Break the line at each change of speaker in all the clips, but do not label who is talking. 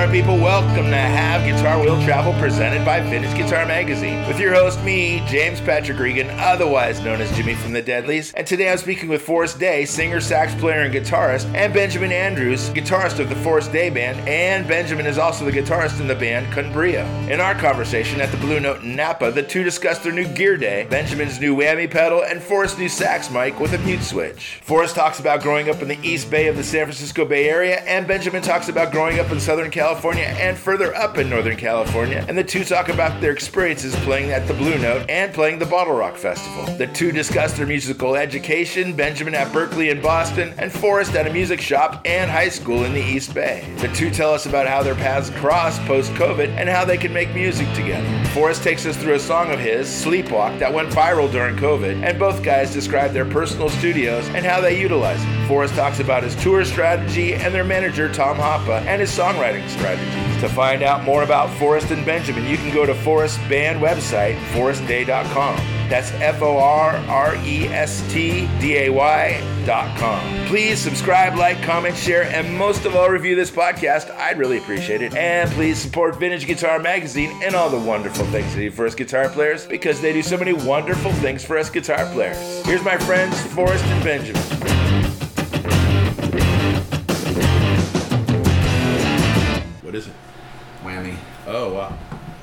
guitar people, welcome to Have Guitar Will Travel, presented by Vintage Guitar Magazine. With your host, me, James Patrick Regan, otherwise known as Jimmy from the Deadlies. And today I'm speaking with Forrest Day, singer, sax player, and guitarist, and Benjamin Andrews, guitarist of the Forrest Day Band, and Benjamin is also the guitarist in the band Cunbria. In our conversation at the Blue Note in Napa, the two discussed their new gear day, Benjamin's new whammy pedal, and Forrest's new sax mic with a mute switch. Forrest talks about growing up in the East Bay of the San Francisco Bay Area, and Benjamin talks about growing up in Southern California and further up in Northern California, and the two talk about their experiences playing at the Blue Note and playing the Bottle Rock Festival. The two discuss their musical education, Benjamin at Berkeley in Boston, and Forrest at a music shop and high school in the East Bay. The two tell us about how their paths crossed post-COVID and how they can make music together. Forrest takes us through a song of his, Sleepwalk, that went viral during COVID, and both guys describe their personal studios and how they utilize it. Forrest talks about his tour strategy and their manager, Tom Hoppe, and his songwriting strategies. To find out more about Forrest and Benjamin, you can go to Forrest's band website, forrestday.com. That's FORRESTDAY.com. Please subscribe, like, comment, share, and most of all, review this podcast. I'd really appreciate it. And please support Vintage Guitar Magazine and all the wonderful things they do for us guitar players, because they do so many wonderful things for us guitar players. Here's my friends, Forrest and Benjamin. What is it?
Whammy.
Oh, wow.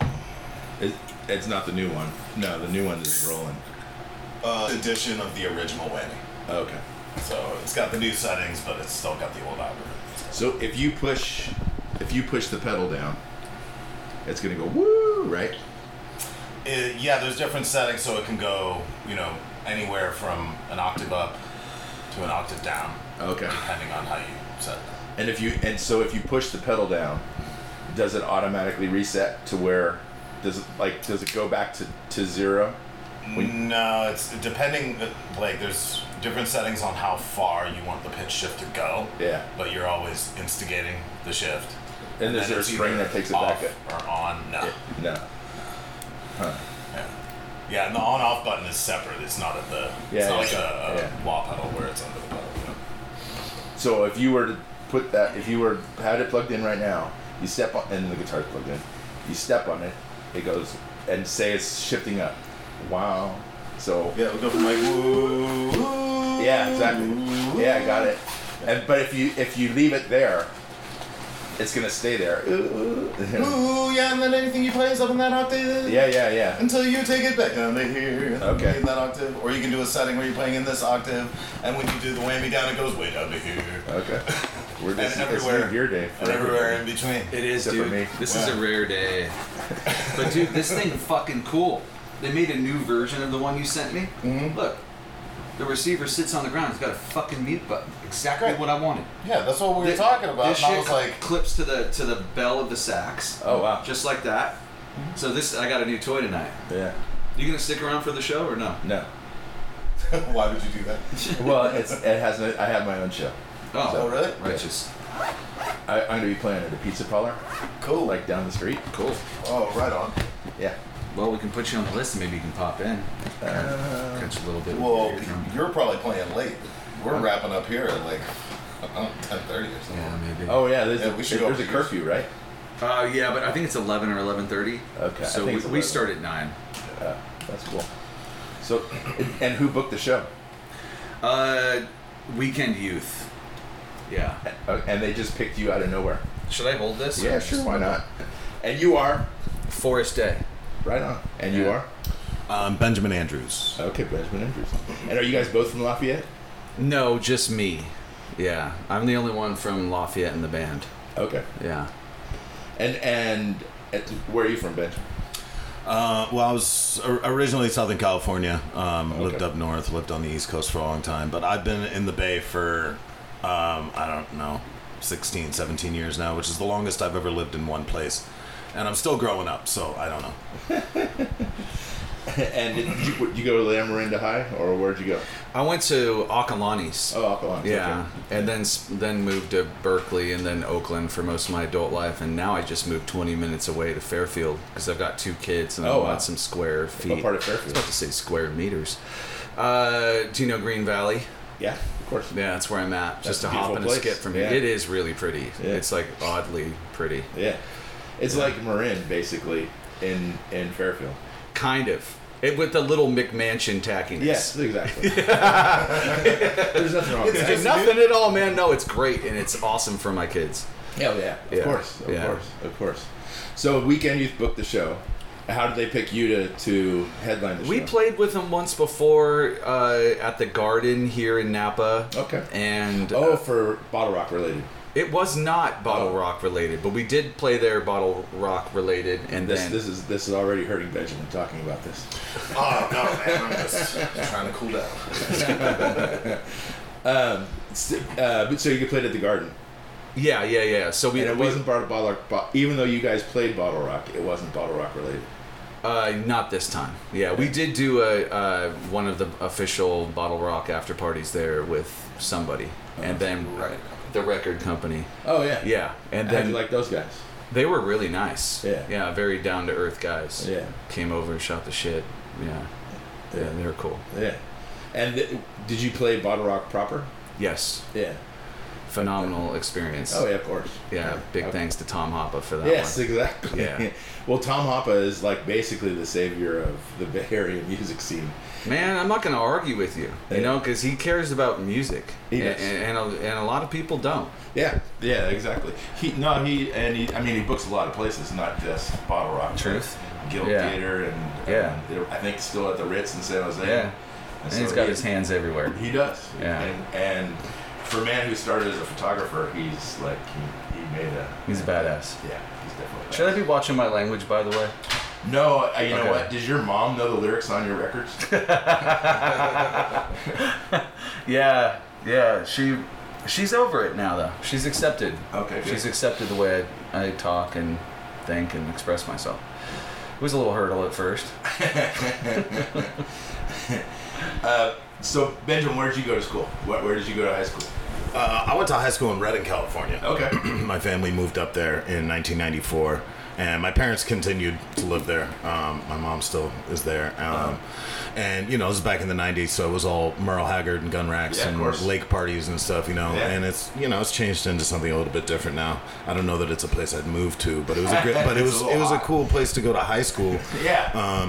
It's not the new one. No, the new one is rolling.
Edition of the original whammy.
Okay.
So it's got the new settings, but it's still got the old algorithm.
So if you push the pedal down, it's gonna go woo, right?
Yeah, there's different settings, so it can go, anywhere from an octave up to an octave down.
Okay.
Depending on how you set it.
And if you push the pedal down, does it automatically reset to where? Does it go back to zero?
No, it's depending. There's different settings on how far you want the pitch shift to go.
Yeah.
But you're always instigating the shift.
And is there a string that takes it back up?
Or on? No.
No. Huh.
Yeah, and the on-off button is separate. It's not at the. It's not like a wah pedal where it's under the pedal.
So if you were to had it plugged in right now, you step on, and the guitar's plugged in. You step on it. It goes, and say it's shifting up. Wow. So
yeah, it'll go from like woo.
Yeah, exactly. Yeah, I got it. But if you leave it there, it's gonna stay there.
Ooh, yeah, and then anything you play is up in that octave.
Yeah.
Until you take it back down to here.
Okay.
In that octave, or you can do a setting where you're playing in this octave, and when you do the whammy down, it goes way down to here.
Okay. We're just
everywhere,
gear day.
And everywhere in between.
It is,
Except
dude.
for me.
This is a rare day. But dude, this thing fucking cool. They made a new version of the one you sent me.
Mm-hmm.
Look, the receiver sits on the ground. It's got a fucking mute button. Exactly what I wanted.
Yeah, that's what we were talking about.
This
and I
shit
was like,
clips to the bell of the sax.
Oh wow.
Just like that. So I got a new toy tonight.
Yeah.
You gonna stick around for the show or no?
No.
why would you do that?
Well, I have my own show.
Oh,
really?
Righteous.
I'm gonna be playing at the Pizza Parlor.
Cool.
Like down the street.
Cool.
Oh, right on.
Yeah.
Well, we can put you on the list and maybe you can pop in. Catch a little bit.
Well, you're probably playing late. We're wrapping up here at like 10:30 or something.
Yeah, maybe.
Oh yeah, there's a curfew, right?
Yeah, but I think it's 11 or 11:30.
Okay.
So we start at 9.
That's cool. So, and who booked the show?
Weekend Youth. Yeah.
And they just picked you out of nowhere.
Should I hold this?
Yeah, sure. Why not? And you are
Forrest Day.
right on. And you are
Benjamin Andrews.
okay, Benjamin Andrews. And are you guys both from Lafayette?
No, just me. Yeah, I'm the only one from Lafayette in the band.
Okay.
Yeah.
And where are you from, Benjamin?
Well, I was originally Southern California. Lived up north, lived on the East Coast for a long time. But I've been in the Bay for, I don't know, 16, 17 years now, which is the longest I've ever lived in one place. And I'm still growing up, so I don't know.
And did you go to Lamarinda High, or where'd you go?
I went to Acalanes.
Oh, Acalanes.
Yeah,
okay.
and then moved to Berkeley and then Oakland for most of my adult life, and now I just moved 20 minutes away to Fairfield because I've got 2 kids and I want some square feet.
What part of Fairfield?
I was about to say square meters. Do you know Green Valley?
Yeah, of course.
Yeah, that's where I'm at.
That's
Just
a
a hop and a
beautiful
skip
place.
from here.
Yeah.
It is really pretty.
Yeah.
It's like oddly pretty.
Yeah. It's like Marin, basically, in Fairfield.
Kind of. With the little McMansion tackiness.
Yes, exactly. There's nothing wrong with that.
It's nothing at all, man. No, it's great, and it's awesome for my kids.
Hell yeah. Of course. Of course. So Weekend Youth booked the show. How did they pick you to headline the show?
We played with them once before at the Garden here in Napa.
Okay.
And
for Bottle Rock related.
it was not Bottle Rock related, but we did play there Bottle Rock related, and
This
then
is already hurting Benjamin talking about this.
Oh no, man! I'm just trying to cool down.
So you played at the Garden.
yeah. So
And it wasn't Bottle Rock, even though you guys played Bottle Rock, it wasn't Bottle Rock related.
Not this time. Yeah, we did do one of the official Bottle Rock after parties there with somebody, and then the record company.
Oh yeah.
Yeah, and
How'd
then
you like those guys?
they were really nice.
Yeah.
Very down to earth guys.
Yeah.
Came over and shot the shit. Yeah, they were cool.
Yeah. And did you play Bottle Rock proper?
Yes,
Yeah.
phenomenal experience.
Oh yeah, of course.
Yeah, big thanks to Tom Hoppa for that
Yes,
one.
exactly.
Yeah.
Well, Tom Hoppa is like basically the savior of the Bay Area music scene.
Man, I'm not going to argue with you,
Yeah.
because he cares about music,
He does.
and a lot of people don't.
Yeah, exactly. He books a lot of places, not just Bottle Rock.
Truth.
Guild
Yeah.
Theater, and
Yeah.
I think still at the Ritz in San Jose.
Yeah,
And
and he's got his hands everywhere.
He does.
Yeah.
And for a man who started as a photographer, he's like he made a.
He's a badass.
Yeah, he's definitely.
Should I be watching my language, by the way?
No, you know
Okay.
what? Does your mom know the lyrics on your records?
Yeah. She's over it now, though. She's accepted.
Okay, good.
She's accepted the way I talk and think and express myself. It was a little hurdle at first.
So Benjamin, where did you go to school? Where did you go to high school?
I went to high school in Redding, California.
Okay.
My family moved up there in 1994, and my parents continued to live there. My mom still is there. And, this is back in the 90s, so it was all Merle Haggard and gun racks
Yeah, of
and
course.
lake parties and stuff,
Yeah.
And it's, it's changed into something a little bit different now. I don't know that it's a place I'd move to, but it was a great, but it
It's a
was
little
a
hot.
cool place to go to high school.
Yeah.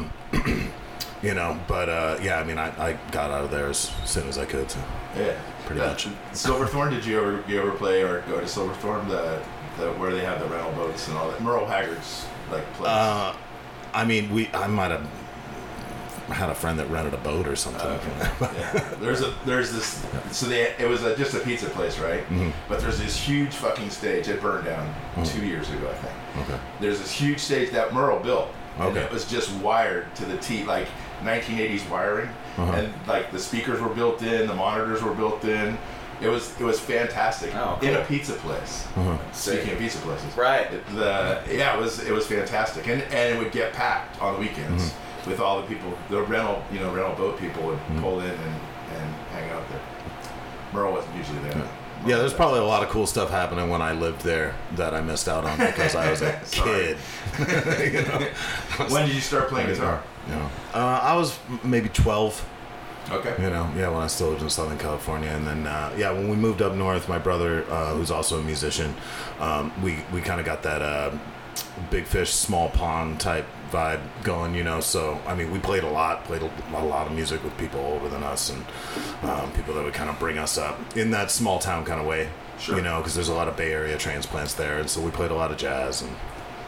I got out of there as soon as I could. So.
Yeah.
Pretty much.
Silverthorne, did you ever play or go to Silverthorne, the where they have the rental boats and all that? Merle Haggard's place.
I might have had a friend that rented a boat or something.
Yeah. There's this. So it was just a pizza place, right?
Mhm.
But there's this huge fucking stage. It burned down 2 years ago, I think.
Okay.
There's this huge stage that Merle built, and
Okay.
it was just wired to the T, like 1980s wiring, and like the speakers were built in, the monitors were built in. It was fantastic
Oh,
in
cool.
a pizza place. Speaking of pizza places,
Right.
it was fantastic, and it would get packed on the weekends with all the people. The rental boat people would pull in and hang out there. Merle wasn't usually there.
Yeah, there's probably a lot of cool stuff happening when I lived there that I missed out on because I was a
Sorry.
kid.
When did you start playing guitar?
I was maybe 12.
Okay.
When I still lived in Southern California, and then when we moved up north, my brother, who's also a musician, we kind of got that big fish, small pond type vibe going, So we played a lot of music with people older than us, and people that would kind of bring us up in that small town kind of way,
Sure.
Because there's a lot of Bay Area transplants there, and so we played a lot of jazz and.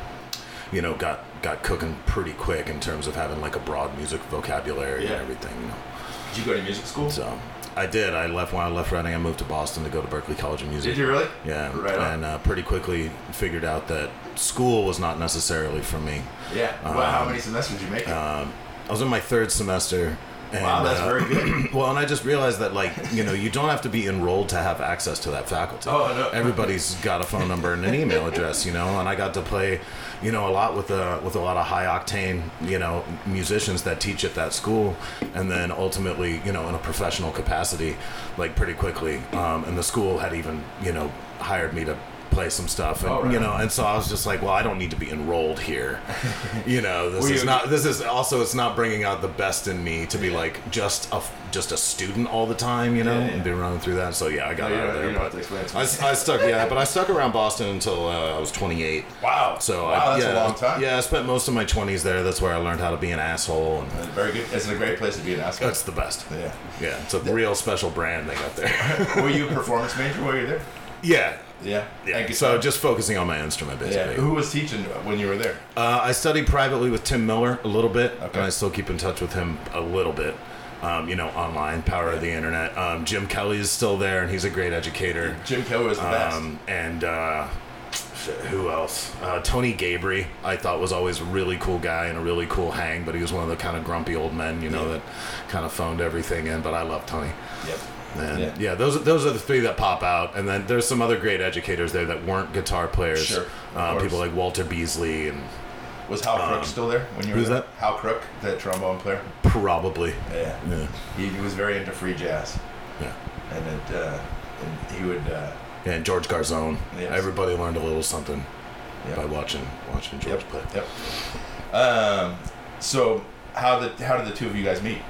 Got cooking pretty quick in terms of having like a broad music vocabulary and everything.
Did you go to music school?
So I did. When I left Reading, I moved to Boston to go to Berklee College of Music.
Did you really?
Yeah.
Right on.
And pretty quickly figured out that school was not necessarily for me.
Yeah. Well, how many semesters did you make it?
I was in my third semester. And,
Wow, that's very good.
Well, and I just realized that, you don't have to be enrolled to have access to that faculty.
Oh, no.
Everybody's got a phone number and an email address, and I got to play, a lot with a lot of high octane, musicians that teach at that school, and then ultimately, in a professional capacity, pretty quickly. And the school had even, hired me to play some stuff, and and so I was just like, well, I don't need to be enrolled here. This is also, it's not bringing out the best in me to be like just a student all the time, and be running through that. So I got out of there. I stuck around Boston until I was 28.
Wow.
So
that's a long time.
Yeah, I spent most of my 20s there. That's where I learned how to be an asshole. And
very good. It's a great place to be an asshole.
That's the best.
Yeah.
Yeah, it's a real special brand they got there.
Were you a performance major while you were there?
Yeah.
Yeah.
So just focusing on my instrument, basically.
Yeah. Who was teaching when you were there?
I studied privately with Tim Miller a little bit,
and
I still keep in touch with him a little bit. Online, power of the internet. Jim Kelly is still there, and he's a great educator.
Jim Kelly was the best.
And who else? Tony Gabry, I thought was always a really cool guy and a really cool hang, but he was one of the kind of grumpy old men, that kind of phoned everything in. But I love Tony.
Yep.
And those are the three that pop out, and then there's some other great educators there that weren't guitar players.
Sure.
People like Walter Beasley and.
Was Hal Crook still there when you were
there?
Who's that? Hal Crook, the trombone player.
Probably.
Yeah. He was very into free jazz.
Yeah.
And he would.
And George Garzone.
Yes.
Everybody learned a little something by watching George play.
Yep. So how did the two of you guys meet?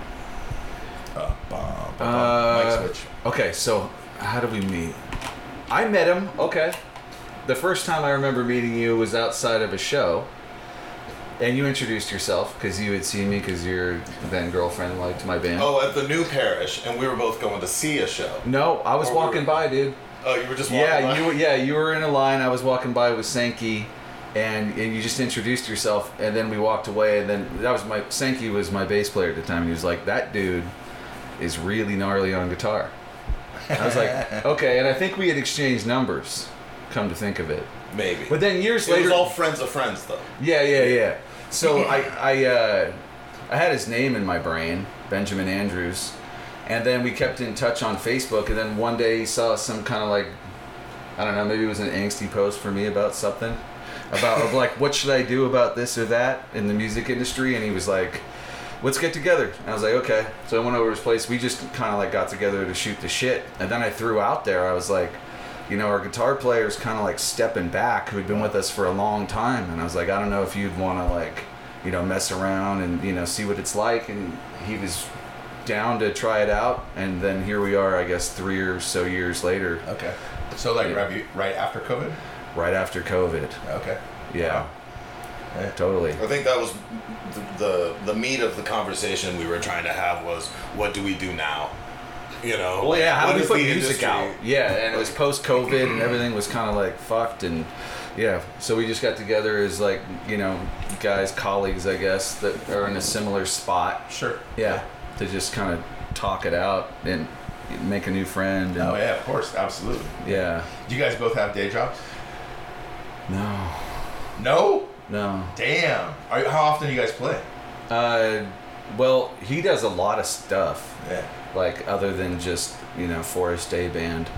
Mic switch.
Okay, so how did we meet? I met him. Okay. The first time I remember meeting you was outside of a show. And you introduced yourself because you had seen me because your then girlfriend liked my band.
Oh, at the New Parish, and we were both going to see a show.
No, I was walking by, dude.
Oh, you were just walking by?
You were in a line. I was walking by with Sankey, and you just introduced yourself, and then we walked away, and then Sankey was my bass player at the time. And he was like, that dude is really gnarly on guitar. I was like, okay, and I think we had exchanged numbers, come to think of it.
Maybe.
But then years later...
It was all friends of friends, though.
Yeah. So I had his name in my brain, Benjamin Andrews, and then we kept in touch on Facebook, and then one day he saw some kind of like, I don't know, maybe it was an angsty post for me about something, about like, what should I do about this or that in the music industry, and he was like, let's get together. And I was like, okay. So I went over to his place, we just kind of like got together to shoot the shit, and then I threw out there, I was like, our guitar player's kind of like stepping back, who'd been with us for a long time. And I was like, I don't know if you'd want to like, mess around and, see what it's like. And he was down to try it out. And then here we are, I guess, 3 or so years later.
Okay. So like right after COVID?
Right after COVID.
Okay.
Yeah.
Wow.
Yeah, totally.
I think that was the meat of the conversation we were trying to have was, what do we do now?
Well, yeah, how do we put music out? Yeah, and it was post-COVID, and everything was kind of like fucked, and so we just got together as like, guys, colleagues, I guess, that are in a similar spot.
Sure.
Yeah, to just kind of talk it out and make a new friend. And,
oh yeah, of course, absolutely.
Yeah.
Do you guys both have day jobs?
No.
No?
No.
Damn. How often do you guys play?
Well, he does a lot of stuff.
Yeah.
Like other than just Forest Day band.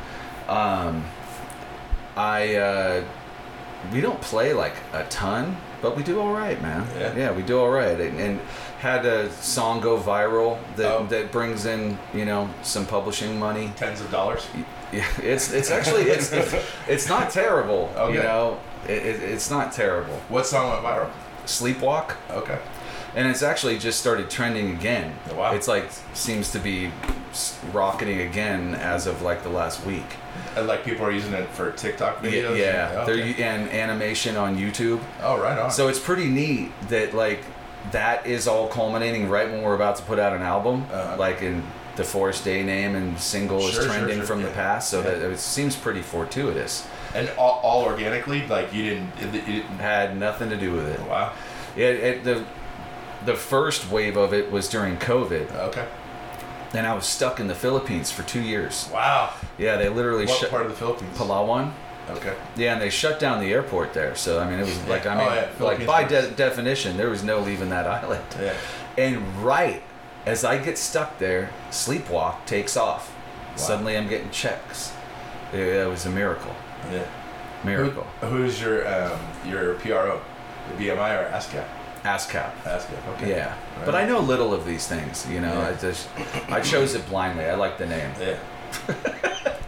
We don't play like a ton, but we do all right, man. Yeah, we do all right, and had a song go viral that brings in some publishing money,
tens of dollars.
Yeah, it's actually it's not terrible.
Okay.
It's not terrible.
What song went viral?
Sleepwalk.
Okay.
And it's actually just started trending again.
Wow.
It's like seems to be rocketing again as of like the last week.
And like people are using it for TikTok videos?
Yeah.
Okay.
And animation on YouTube.
Oh, right on.
So it's pretty neat that like that is all culminating right when we're about to put out an album. Like in the Forest Day name and single is trending from the past. So that it seems pretty fortuitous.
And all organically? Like you didn't...
Had nothing to do with it.
Wow.
The first wave of it was during COVID.
Okay.
And I was stuck in the Philippines for 2 years.
Wow.
Yeah, they literally
shut... What part of the Philippines?
Palawan.
Okay.
Yeah, and they shut down the airport there. So, I mean, it was like, like by definition, there was no leaving that island.
Yeah.
And right as I get stuck there, Sleepwalk takes off. Wow. Suddenly I'm getting checks. It was a miracle.
Yeah.
Miracle.
Who's your PRO? The BMI or ASCAP?
ASCAP.
ASCAP, okay.
Yeah.
Right.
But I know little of these things, I chose it blindly. I like the name.
Yeah.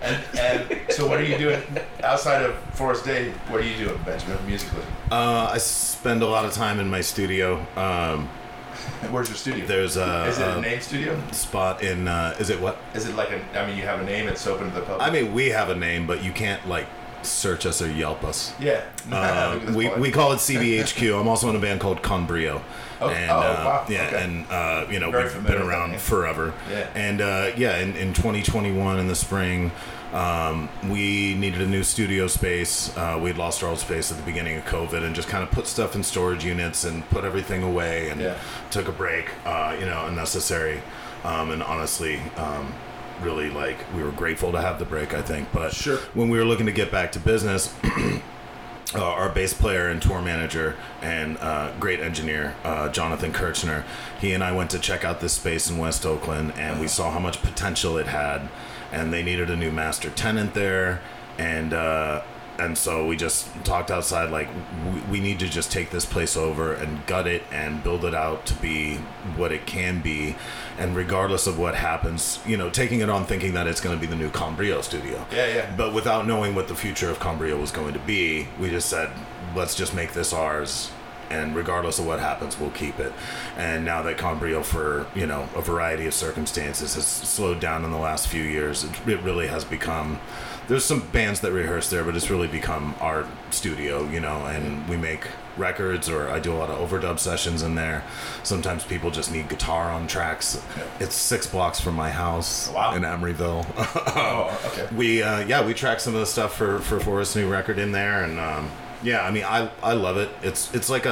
And so what are you doing outside of Forest Day? What are you doing, Benjamin, musically?
I spend a lot of time in my studio.
Where's your studio?
There's
Is it a name studio?
spot in, is it what?
Is it like you have a name, it's open to the public?
I mean, we have a name, but you can't, like, search us or Yelp us.
Yeah.
We call it CBHQ. I'm also in a band called Conbrio.
Oh, wow.
Yeah,
Okay.
and
Very
we've
familiar
been
with
around
that name.
forever.
Yeah.
And in 2021 in the spring, we needed a new studio space. We'd lost our old space at the beginning of COVID, and just kind of put stuff in storage units and put everything away, and took a break. Unnecessary, and honestly. Really, like, we were grateful to have the break, I think. But
Sure.
when we were looking to get back to business, our bass player and tour manager and great engineer, Jonathan Kirchner, he and I went to check out this space in West Oakland, and we saw how much potential it had, and they needed a new master tenant there, and so we just talked outside, like, we need to just take this place over and gut it and build it out to be what it can be. And regardless of what happens, taking it on thinking that it's going to be the new Conbrio studio.
Yeah.
But without knowing what the future of Conbrio was going to be, we just said, let's just make this ours. And regardless of what happens, we'll keep it. And now that Conbrio, for a variety of circumstances, has slowed down in the last few years, it really has become. There's some bands that rehearse there, but it's really become our studio, and we make records, or I do a lot of overdub sessions in there. Sometimes people just need guitar on tracks. It's 6 blocks from my house in Emeryville.
Okay.
We track some of the stuff for Forrest's new record in there, and I love it. It's like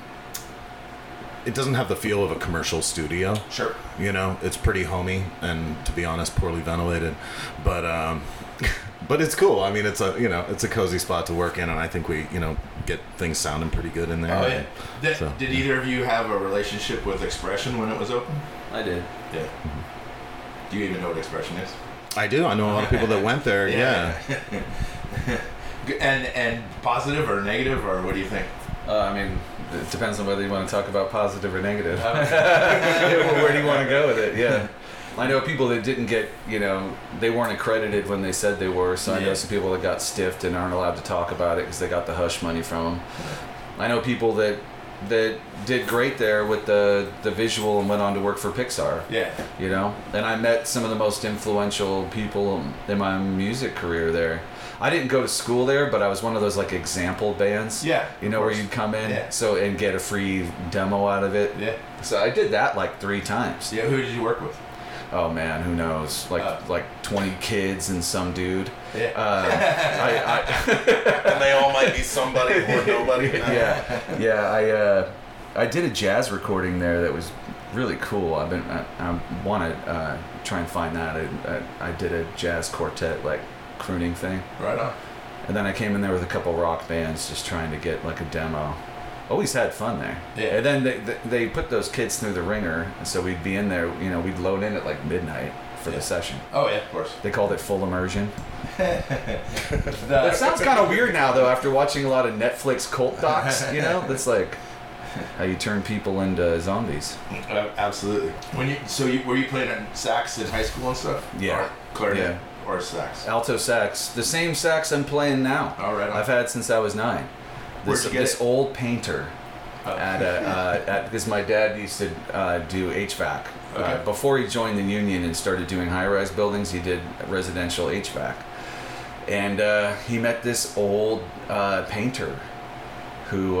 it doesn't have the feel of a commercial studio.
Sure.
It's pretty homey and, to be honest, poorly ventilated, but it's cool. I mean, it's a cozy spot to work in, and I think we get things sounding pretty good in there.
Oh yeah. Did either of you have a relationship with Expression when it was open?
I did.
Yeah. Do you even know what Expression is?
I do. I know a lot of people that went there. Yeah.
And positive or negative, or what do you think?
I mean, it depends on whether you want to talk about positive or negative. Where do you want to go with it? Yeah. I know people that didn't get, they weren't accredited when they said they were, so I know some people that got stiffed and aren't allowed to talk about it because they got the hush money from them. I know people that did great there with the visual and went on to work for Pixar.
Yeah.
And I met some of the most influential people in my music career there. I didn't go to school there, but I was one of those, like, example bands.
Yeah.
Where you'd come in and get a free demo out of it.
Yeah.
So I did that like 3 times.
Yeah. Who did you work with?
Oh man, who knows? Like 20 kids and some dude.
Yeah.
And they all might be somebody or nobody.
I did a jazz recording there that was really cool. I want to try and find that. I did a jazz quartet, like, crooning thing.
Right on.
And then I came in there with a couple rock bands, just trying to get, like, a demo. Always had fun there.
Yeah.
And then they put those kids through the ringer, and so we'd be in there. We'd load in at like midnight for the session.
Oh yeah, of course.
They called it full immersion. That sounds kind of weird now, though, after watching a lot of Netflix cult docs. That's like how you turn people into zombies.
Absolutely. Were you playing sax in high school and stuff?
Yeah.
Or clarinet or sax?
Alto sax, the same sax I'm playing now.
Oh, right on.
I've had since I was 9.
Where'd you get
this
it?
old painter because my dad used to do HVAC.
Okay.
Before he joined the union and started doing high-rise buildings, he did residential HVAC. And he met this old painter who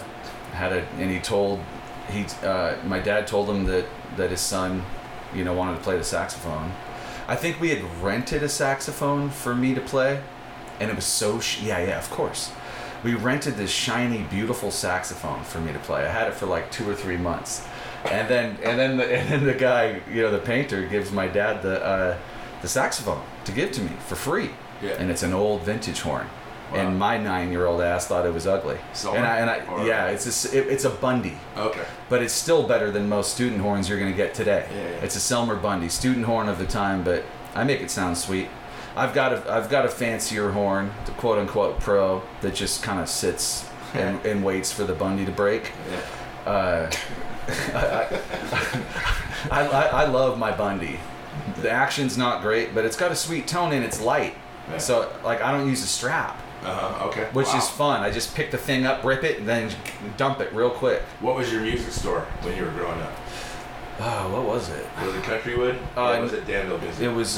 my dad told him that his son, wanted to play the saxophone. I think we had rented a saxophone for me to play, and it was so of course. We rented this shiny, beautiful saxophone for me to play. I had it for like 2 or 3 months, and then the guy, the painter, gives my dad the saxophone to give to me for free.
Yeah.
And it's an old vintage horn.
Wow.
And my 9-year-old ass thought it was ugly. It's a Bundy.
Okay.
But it's still better than most student horns you're going to get today.
Yeah.
It's a Selmer Bundy, student horn of the time, but I make it sound sweet. I've got a fancier horn, the quote unquote pro, that just kind of sits and waits for the Bundy to break.
Yeah.
I love my Bundy. The action's not great, but it's got a sweet tone and it's light.
Yeah.
So like I don't use a strap.
Okay.
Which
Wow.
is fun. I just pick the thing up, rip it, and then dump it real quick.
What was your music store when you were growing up?
Oh, what was it?
Was it Countrywood? Or was it Danville Music?
It was,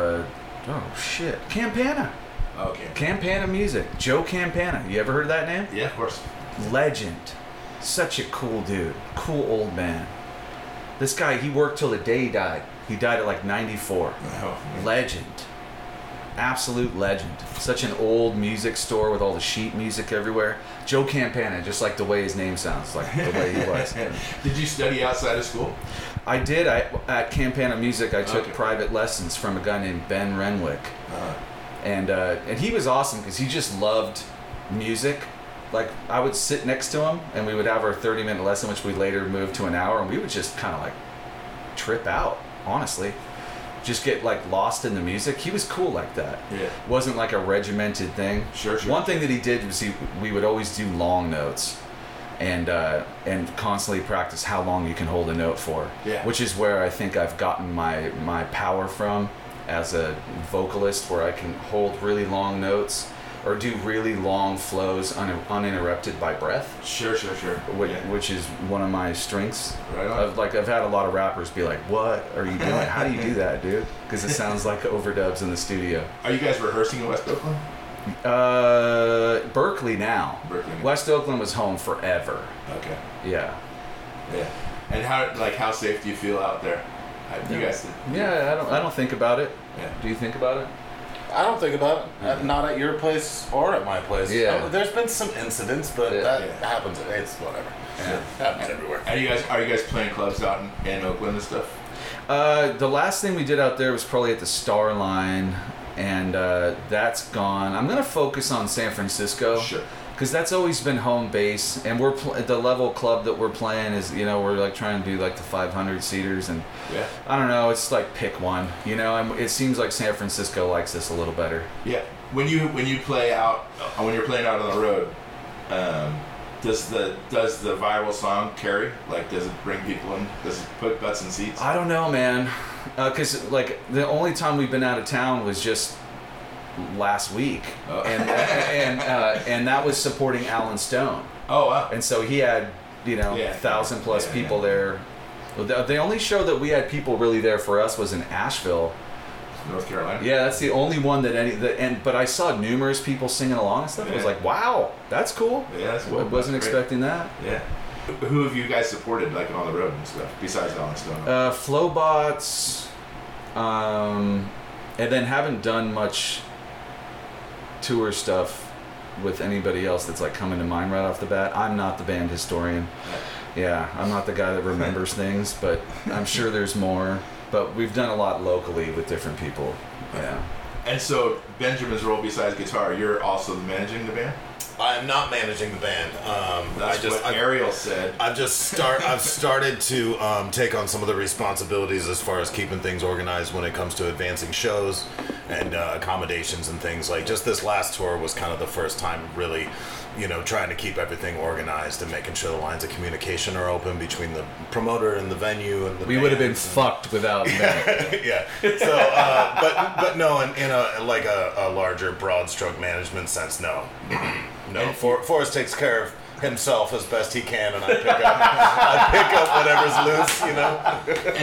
Campana.
Okay.
Campana Music. Joe Campana. You ever heard of that name?
Yeah, of course.
Legend. Such a cool dude. Cool old man. This guy, he worked till the day he died. He died at like 94.
Oh.
Legend. Absolute legend. Such an old music store with all the sheet music everywhere. Joe Campana, just like the way his name sounds, like the way he was.
Did you study outside of school?
I did. At Campana Music, I took
Okay.
private lessons from a guy named Ben Renwick. And he was awesome because he just loved music. Like, I would sit next to him, and we would have our 30-minute lesson, which we later moved to an hour, and we would just kind of, like, trip out, honestly. Just get, like, lost in the music. He was cool like that.
Yeah.
Wasn't, like, a regimented thing.
Sure.
One thing that he did was we would always do long notes and constantly practice how long you can hold a note for.
Yeah.
Which is where I think I've gotten my power from as a vocalist, where I can hold really long notes or do really long flows uninterrupted by breath.
Sure.
Which is one of my strengths.
Right on.
I've had a lot of rappers be like, "What are you doing? How do you do that, dude?" Because it sounds like overdubs in the studio.
Are you guys rehearsing in West Oakland?
Berkeley now. West Oakland was home forever.
Okay.
Yeah.
And how safe do you feel out there? You guys?
Yeah, I don't think about it.
Yeah.
Do you think about it?
I don't think about it. Not at your place or at my place.
Yeah.
There's been some incidents, but that happens. It's whatever.
Yeah.
Happens everywhere.
Are you guys playing clubs out in Oakland and stuff?
The last thing we did out there was probably at the Starline, and that's gone. I'm gonna focus on San Francisco.
Sure.
Because that's always been home base, and we're the level club that we're playing is, we're like trying to do like the 500 seaters, and I don't know, it's like pick one, and it seems like San Francisco likes this a little better.
Yeah. When you play out, when you're playing out on the road, does the viral song carry? Like, does it bring people in? Does it put butts in seats?
I don't know, man, because like the only time we've been out of town was just last week, and that was supporting Alan Stone.
Oh wow!
And so he had 1,000+ people there. The only show that we had people really there for us was in Asheville,
North Carolina.
Yeah, that's the only one but I saw numerous people singing along and stuff. I was like, wow, that's cool.
Yeah, that's cool.
I wasn't expecting that.
Yeah. Who have you guys supported like on the road and stuff besides Alan Stone?
Flowbots, and then haven't done much tour stuff with anybody else that's like coming to mind right off the bat. I'm not the band historian. Yeah, I'm not the guy that remembers things, but I'm sure there's more. But we've done a lot locally with different people. Yeah.
And so Benjamin's role besides guitar, you're also managing the band?
I am not managing the band.
That's what Ariel said.
I've started to take on some of the responsibilities as far as keeping things organized when it comes to advancing shows and accommodations and things. Like just this last tour was kind of the first time really, trying to keep everything organized and making sure the lines of communication are open between the promoter and the venue and the
We would have been fucked without them.
Yeah. So, but no, in a larger broad stroke management sense, no. No, Forrest takes care of himself as best he can, and I pick up whatever's loose,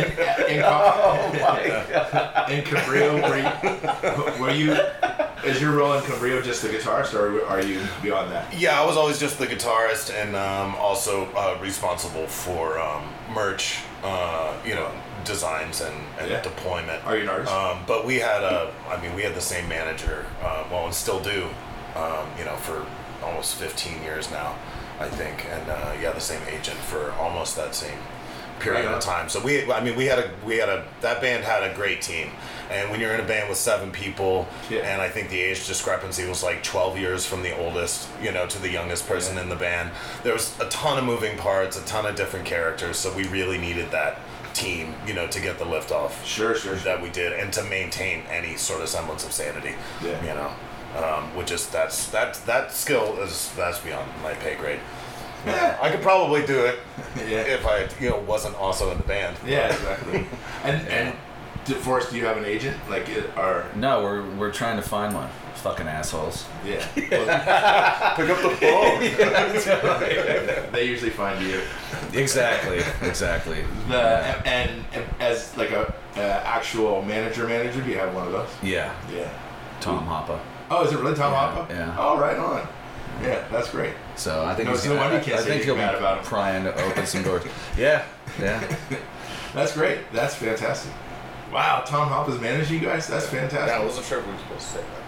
In Cabrillo, were you? Is your role in Cabrillo just the guitarist, or are you beyond that?
Yeah, I was always just the guitarist, and also responsible for merch, designs and deployment.
Are you an artist?
But we had the same manager, and still do, for almost 15 years now, I think, and the same agent for almost that same period of time. So that band had a great team, and when you're in a band with 7 people, and I think the age discrepancy was like 12 years from the oldest, to the youngest person in the band. There was a ton of moving parts, a ton of different characters, so we really needed that team, to get the lift off.
Sure.
That we did, and to maintain any sort of semblance of sanity. Which is that skill that's beyond my pay grade. I could probably do it if I wasn't also in the band.
Yeah, exactly. And Forrest, do you have an agent? Like, or
No, we're trying to find one. Fucking assholes.
yeah,
Pick up the phone.
they usually find you.
Exactly.
And as like a actual manager, do you have one of those?
Yeah.
Yeah.
Tom Hoppa.
Oh, is it really Tom
Yeah,
Hoppa?
yeah.
Oh, right on. Yeah, that's great.
So I think
No,
he's
no wonder you can't
I
say
think he'll
anything bad about
be
him.
trying to open some doors. Yeah.
That's great. That's fantastic. Wow, Tom Hoppa's managing you guys? That's fantastic.
Yeah, I wasn't sure if we were supposed to say that.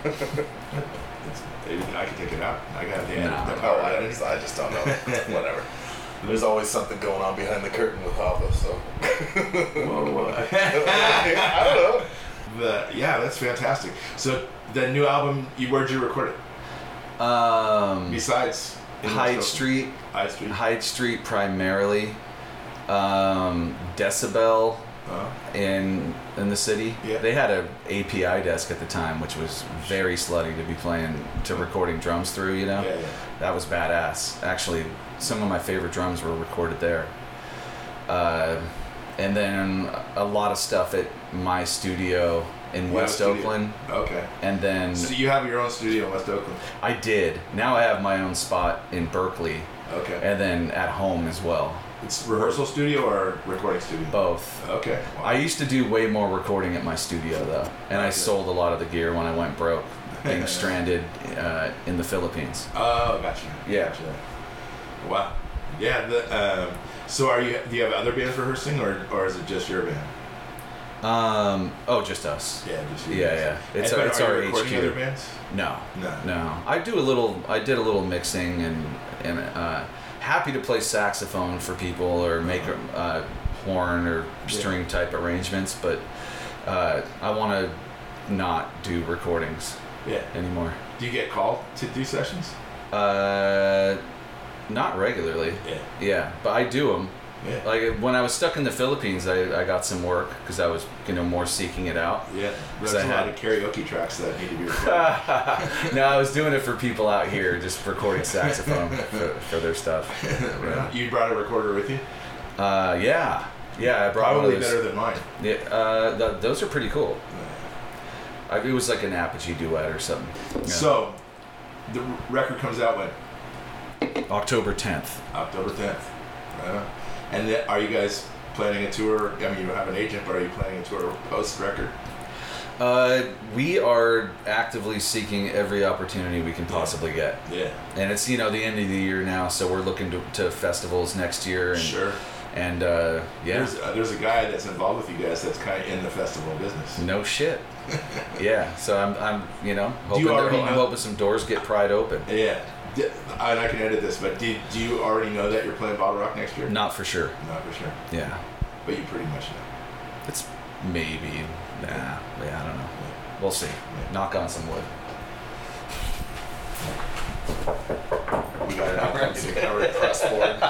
I can take it out. I got the
No.
the power
I
editing.
just don't know. Whatever. There's always something going on behind the curtain with Hoppa, so.
Whoa.
I don't know.
Yeah, that's fantastic. So the new album, where'd you record it? Besides in
Hyde
West
Street.
Oakland? Hyde Street.
Hyde Street primarily. Decibel in the city.
Yeah.
They had a API desk at the time, which was very slutty to be recording drums through.
Yeah.
That was badass. Actually, some of my favorite drums were recorded there. And then a lot of stuff at my studio in West
studio.
Oakland.
Okay.
And then
So you have your own studio in West Oakland.
I did. Now I have my own spot in Berkeley,
Okay.
and then at home as well.
It's rehearsal studio or recording studio?
Both.
Okay. Wow.
I used to do way more recording at my studio though, and I
Okay.
sold a lot of the gear when I went broke, being stranded in the Philippines.
Oh, gotcha.
Yeah.
Gotcha. Wow. Yeah. So do you have other bands rehearsing, or is it just your band?
Just us.
Yeah, just you
Yeah,
guys.
yeah. It's
And-
our
but
it's
are
our
you recording
HQ.
other bands?
No.
No.
I did a little mixing and happy to play saxophone for people or make horn or string type arrangements, but I want to not do recordings
Yeah.
anymore.
Do you get called to do sessions?
Not regularly.
Yeah.
Yeah, but I do them.
Yeah.
Like when I was stuck in the Philippines, I got some work because I was more seeking it out.
Yeah. There's
I
a lot
had-
of karaoke tracks that need to be recorded.
No, I was doing it for people out here, just recording saxophone for their stuff.
Right. You brought a recorder with you?
Yeah, I brought
Probably
one of those.
better than mine.
Yeah, those are pretty cool. It was like an Apogee duet or something. Yeah.
So, the record comes out when?
October 10th.
October 10th. And then, are you guys planning a tour? I mean, you don't have an agent, but are you planning a tour post-record?
We are actively seeking every opportunity we can possibly get.
Yeah.
And it's, the end of the year now, so we're looking to festivals next year. And,
Sure.
And, yeah.
There's a guy that's involved with you guys that's kind of in the festival business.
No shit. Yeah, so I'm hoping,
already
I'm
know-
hoping some doors get pried open.
Yeah. And I can edit this, but do you already know that you're playing Bottle Rock next year?
Not for sure.
Not for sure.
Yeah.
But you pretty much know.
It's maybe. Nah. Yeah, I don't know. We'll see. Knock on some wood.
We got it out.
Getting covered press board.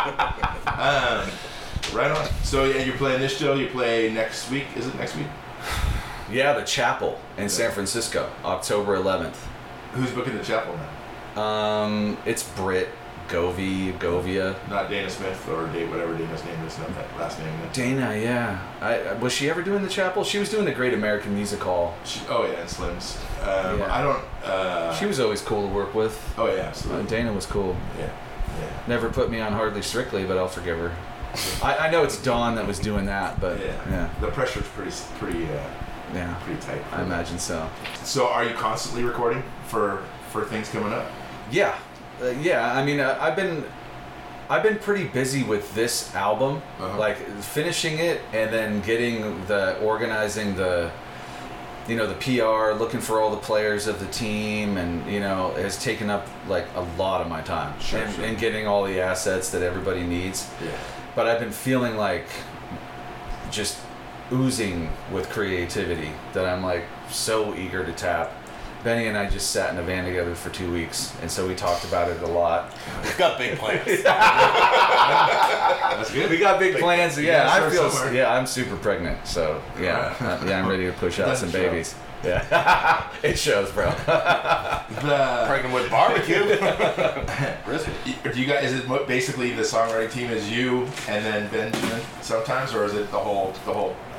Right on. So yeah, you're playing this show. You play next week. Is it next week?
Yeah, the Chapel in San Francisco, October 11th.
Who's booking the chapel now?
It's Britt Govia.
Not Dana Smith or whatever Dana's name is. Not that last name.
Dana, yeah. Was she ever doing the Chapel? She was doing the Great American Music Hall.
Oh yeah, and Slims.
Yeah.
I don't.
She was always cool to work with.
Oh yeah, absolutely.
Dana was cool.
Yeah.
Never put me on Hardly Strictly, but I'll forgive her. I know it's Dawn that was doing that, but yeah.
The pressure's pretty tight.
I imagine so.
So are you constantly recording for things coming up?
Yeah, I mean, I've been pretty busy with this album, like finishing it and then organizing the PR, looking for all the players of the team, and has taken up like a lot of my time, and getting all the assets that everybody needs.
Yeah.
But I've been feeling like just oozing with creativity that I'm like so eager to tap. Benny and I just sat in a van together for 2 weeks, and so we talked about it a lot.
We've got big plans.
That's good.
We got big plans.
You
Yeah,
gotta
I
start
feel.
somewhere.
Yeah, I'm super pregnant, so yeah, I'm ready to push out
Doesn't
some
show.
babies. Yeah, it shows, bro.
Pregnant with barbecue.
Do you guys? Is it basically the songwriting team is you and then Benjamin sometimes, or is it the whole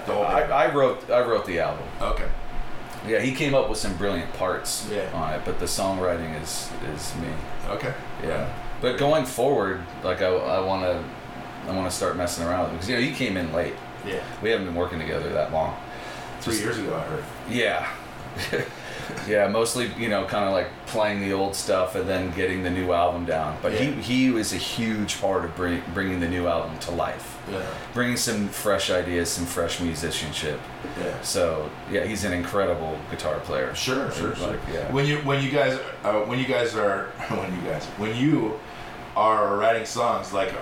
The whole band?
I wrote the album.
Okay.
Yeah, he came up with some brilliant parts on it, but the songwriting is me.
Okay.
Yeah. But going forward, like I want to start messing around with him, because he came in late.
Yeah.
We haven't been working together that long.
3 years ago, I heard.
Yeah. Yeah, mostly, kind of like playing the old stuff and then getting the new album down. But he was a huge part of bringing the new album to life.
Yeah.
Bringing some fresh ideas, some fresh musicianship.
Yeah.
So, yeah, he's an incredible guitar player.
Sure.
Yeah.
When you are writing songs, like,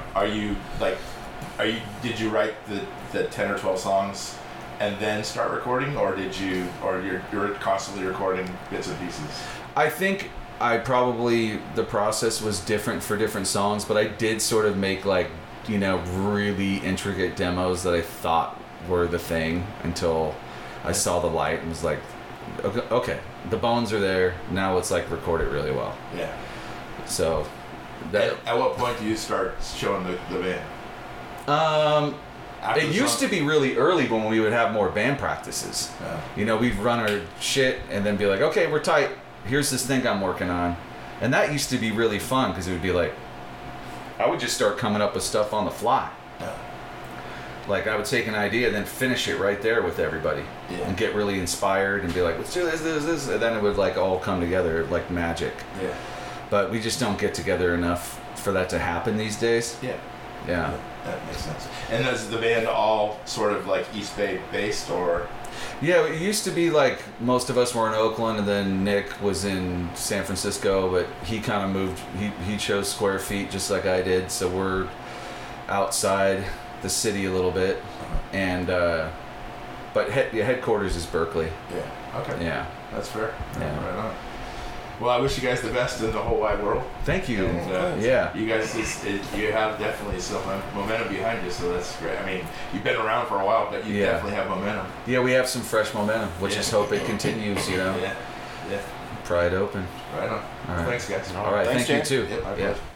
did you write the 10 or 12 songs and then start recording, or you're constantly recording bits and pieces?
I think the process was different for different songs, but I did sort of make really intricate demos that I thought were the thing until I saw the light and was like, okay, the bones are there, now let's record it really well.
Yeah.
So
at what point do you start showing the band?
It used to be really early when we would have more band practices.
Yeah.
We'd run our shit and then be like, okay, we're tight. Here's this thing I'm working on. And that used to be really fun, because it would be like, I would just start coming up with stuff on the fly.
Yeah.
Like, I would take an idea and then finish it right there with everybody.
Yeah.
And get really inspired and be like, let's do this. And then it would all come together like magic.
Yeah.
But we just don't get together enough for that to happen these days.
Yeah.
Yeah.
That makes sense. And is the band all sort of East Bay based, or?
Yeah, it used to be most of us were in Oakland, and then Nick was in San Francisco, but he kind of moved. He chose square feet just like I did, so we're outside the city a little bit, and but headquarters is Berkeley.
Yeah. Okay.
Yeah.
That's fair.
Yeah.
Right on. Well, I wish you guys the best in the whole wide world.
Thank you.
And,
yeah.
You guys, you have definitely some momentum behind you, so that's great. I mean, you've been around for a while, but you definitely have momentum.
Yeah, we have some fresh momentum. We'll just hope it continues,
Yeah.
Pry it open.
Right on.
All right.
Thanks, guys.
All right.
Thanks,
Thank you,
Jay.
too.
Yep, my
Yeah.
pleasure.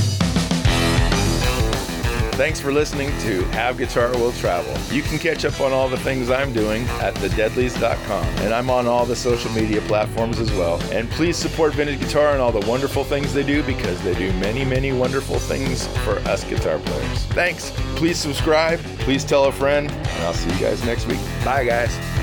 Thanks for listening to Have Guitar Will Travel. You can catch up on all the things I'm doing at thedeadlies.com. And I'm on all the social media platforms as well. And please support Vintage Guitar and all the wonderful things they do, because they do many, many wonderful things for us guitar players. Thanks. Please subscribe. Please tell a friend. And I'll see you guys next week. Bye, guys.